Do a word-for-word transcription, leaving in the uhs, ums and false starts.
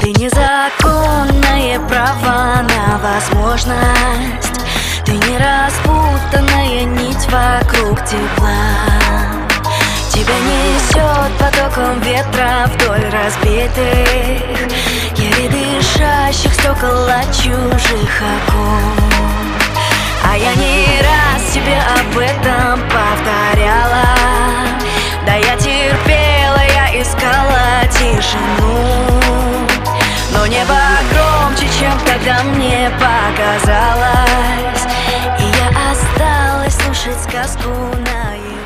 Ты незаконное право на возможность, ты не распутанная нить вокруг тепла. Тебя несет потоком ветра вдоль разбитых, еле дышащих стекол от чужих окон. А я не раз тебе об этом повторяла. Да я терпела, я искала тишину, но небо громче, чем тогда мне показалось, и я осталась слушать сказку наяву.